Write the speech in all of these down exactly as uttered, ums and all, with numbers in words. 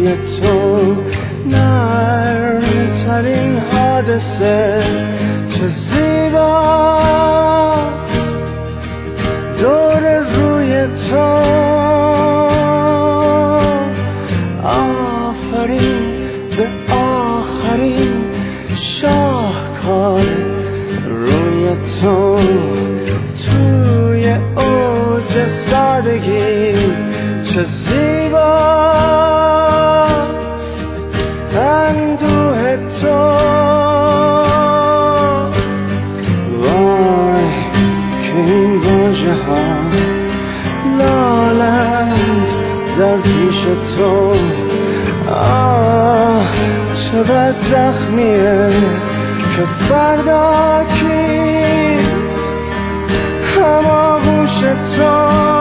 روی تو نرم ترین حادثه چه زیباست دور روی تو آفرین به آخرین شاهکار روی تو توی اوج سادگی چه زیباست اندوه تو وای که این واژه ها لالند در پیش تو آه چه بد زخمیه که فردا کیست هماغوش تو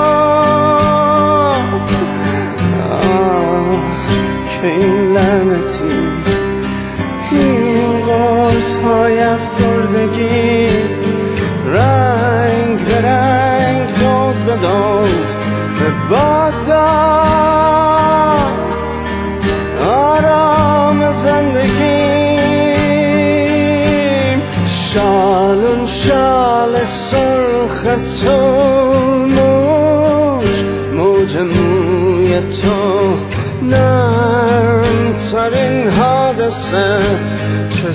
آه که این لعنتی این قرص های افسردگی رنگ به رنگ دوز به دوز به باد داد آرام زندگیم شالون شال سرخ تو موج موج موی تو نرم ترین حادثه چه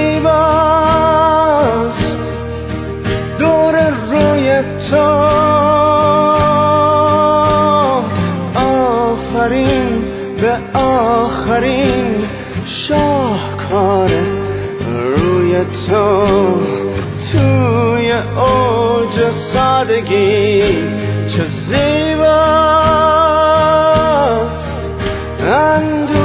زیباست دور روی تو آفرین به آخرین شاهکار روی تو توی اوج سادگی چه زیباست اندوه